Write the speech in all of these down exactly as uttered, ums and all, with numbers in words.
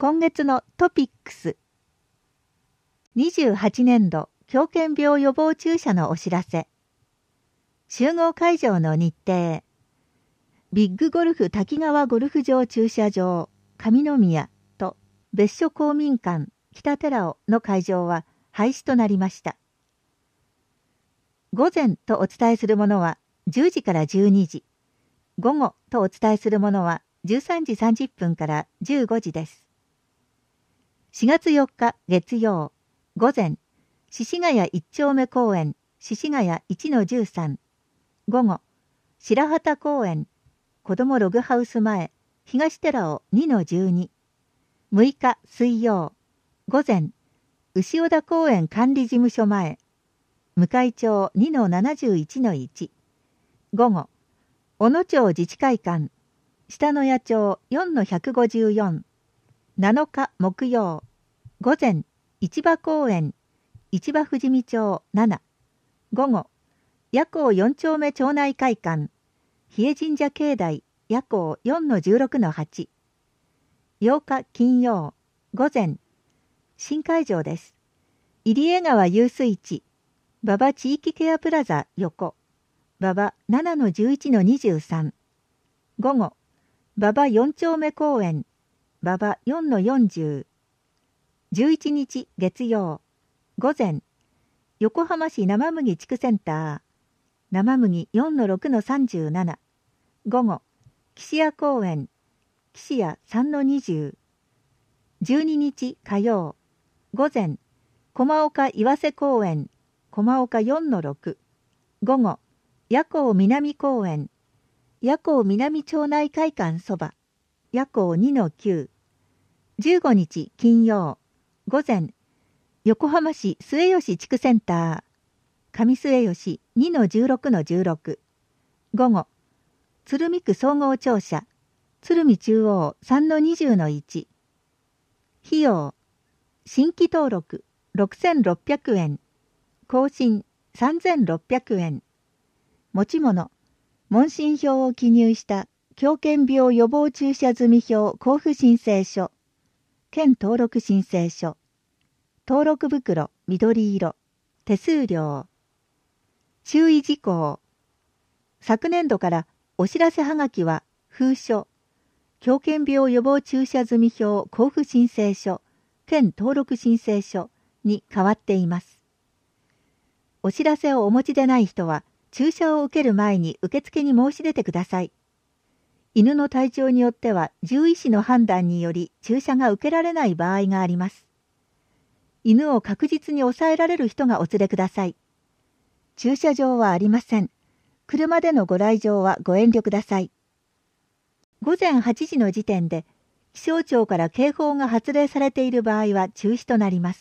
今月のトピックス。にじゅうはちねんど狂犬病予防注射のお知らせ。集合会場の日程。ビッグゴルフ滝川ゴルフ場駐車場上宮と別所公民館北寺尾の会場は廃止となりました。午前とお伝えするものはじゅうじからじゅうにじ、午後とお伝えするものはじゅうさんじさんじゅっぷんからじゅうごじです。しがつよっか月曜、午前、獅子ヶ谷一丁目公園、獅子ヶ谷いちのじゅうさん、午後、白旗公園、子どもログハウス前、東寺尾にのじゅうに、むいか水曜、午前、牛尾田公園管理事務所前、向町にのななじゅういちのいち、午後、小野町自治会館、下野谷町よんのひゃくごじゅうよん、なのか木曜、午前、市場公園、市場富士見町なな、午後、夜行よん丁目町内会館、日枝神社境内夜行よんのじゅうろくのはち、ようか金曜、午前、新会場です。入江川遊水地、馬場地域ケアプラザ横、馬場ななのじゅういちのにじゅうさん、午後、馬場よん丁目公園、馬場よんのよんじゅう、じゅういちにち月曜、午前、横浜市生麦地区センター、生麦よんのろくのさんじゅうなな、午後、岸谷公園、岸谷さんのにじゅう、じゅうににち火曜、午前、駒岡岩瀬公園、駒岡よんのろく、午後、夜行南公園、夜行南町内会館そば、夜行にのきゅう、じゅうごにち金曜、午前、横浜市末吉地区センター、上末吉にのじゅうろくのじゅうろく、午後、鶴見区総合庁舎、鶴見中央さんのにじゅうのいち、費用、新規登録ろくせんろっぴゃくえん、更新さんぜんろっぴゃくえん、持ち物、問診票を記入した狂犬病予防注射済票交付申請書、県登録申請書、登録袋緑色、手数料。注意事項。昨年度からお知らせはがきは封書、狂犬病予防注射済票交付申請書、県登録申請書に変わっています。お知らせをお持ちでない人は注射を受ける前に受付に申し出てください。犬の体調によっては獣医師の判断により注射が受けられない場合があります。犬を確実に抑えられる人がお連れください。駐車場はありません。車でのご来場はご遠慮ください。ごぜんはちじの時点で気象庁から警報が発令されている場合は中止となります。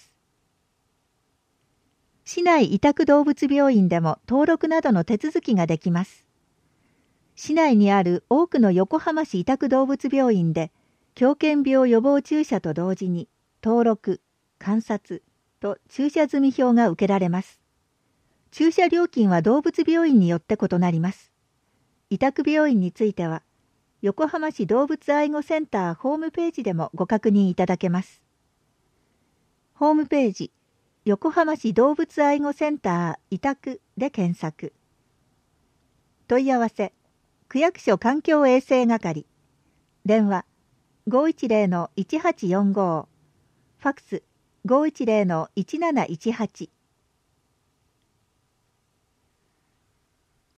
市内委託動物病院でも登録などの手続きができます。市内にある多くの横浜市委託動物病院で狂犬病予防注射と同時に登録、観察と注射済票が受けられます。注射料金は動物病院によって異なります。委託病院については横浜市動物愛護センターホームページでもご確認いただけます。ホームページ、横浜市動物愛護センター委託で検索。問い合わせ、区役所環境衛生係、電話 ごいちゼロのいちはちよんご、ファクス ごいちゼロのいちなないちはち。